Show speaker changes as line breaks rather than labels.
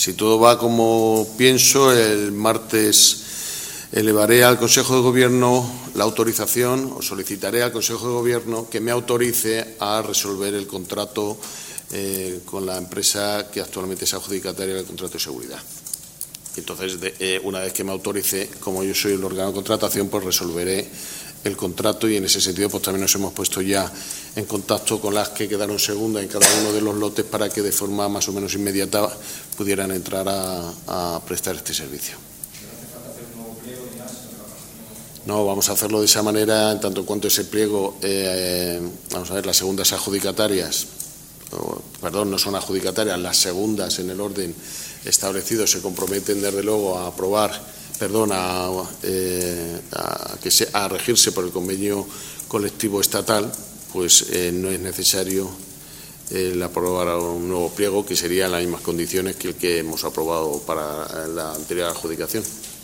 Si todo va como pienso, el martes elevaré al Consejo de Gobierno la autorización, o solicitaré al Consejo de Gobierno que me autorice a resolver el contrato con la empresa que actualmente es adjudicataria del contrato de seguridad. Entonces, una vez que me autorice, como yo soy el órgano de contratación, pues resolveré el contrato, y en ese sentido pues también nos hemos puesto ya en contacto con las que quedaron segundas en cada uno de los lotes para que de forma más o menos inmediata pudieran entrar a prestar este servicio. No, vamos a hacerlo de esa manera, en tanto en cuanto ese pliego, vamos a ver, las segundas adjudicatarias, perdón, no son adjudicatarias, las segundas en el orden establecido se comprometen desde luego a aprobar, a regirse por el convenio colectivo estatal, pues no es necesario el aprobar un nuevo pliego, que sería en las mismas condiciones que el que hemos aprobado para la anterior adjudicación.